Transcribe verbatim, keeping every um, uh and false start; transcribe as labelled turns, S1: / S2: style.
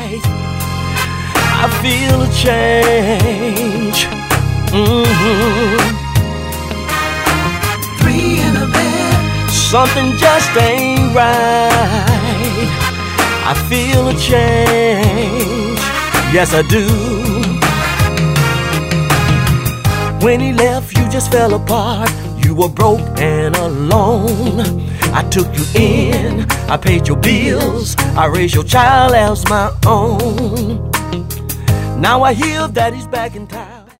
S1: night, I feel a change. Mm-hmm.
S2: Three in a bed,
S1: something just ain't right. I feel a change. Yes, I do. When he left, you just fell apart. You were broke and alone. I took you in, I paid your bills, I raised your child as my own. Now I hear that he's back in town.